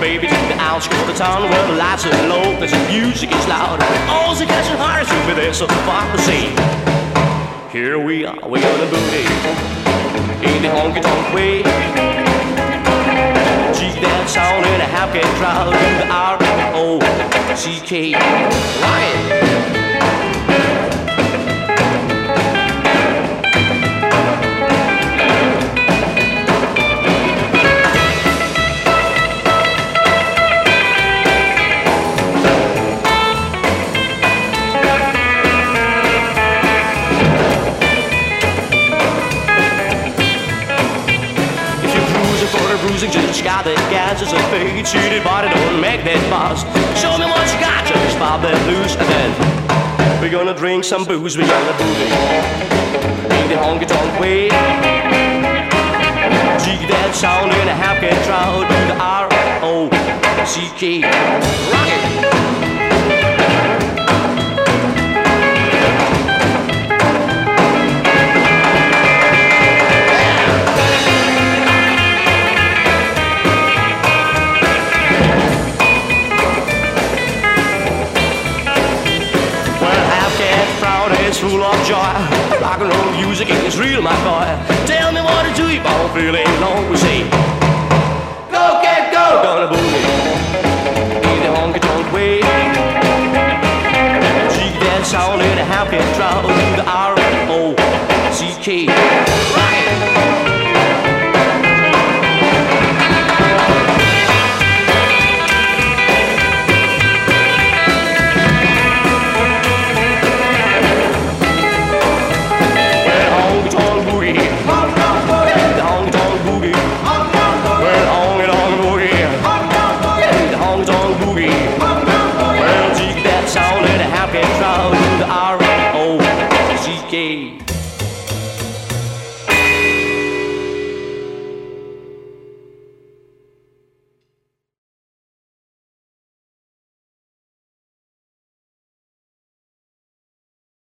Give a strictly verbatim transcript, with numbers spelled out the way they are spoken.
baby, to the outskirts of the town where the lights are low, cause the music is loud. All the catching hearts will be there, so far to see. Here we are, we on the booty, in the honky-tonk way. G that sound in a half-cat crowd, do the R O C K. Right. Bruising, just got that gas as a fade. Cheated body, don't make that fuss. Show me what you got, just pop that loose. And then we're gonna drink some booze, we're gonna boogie in the honky-tonk way. Jig that sound in a half-cat crowd, do the R O C K. Rock it! It's full of joy. Rock and roll music is real, my boy. Tell me what to do if I don't feel any long. We say, go, cat, go. Gonna boogie in the honky-tonk way. Jig that sound in a half-cat crowd, do the R O C K. Right. Well, jig that sound in a half-cat crowd.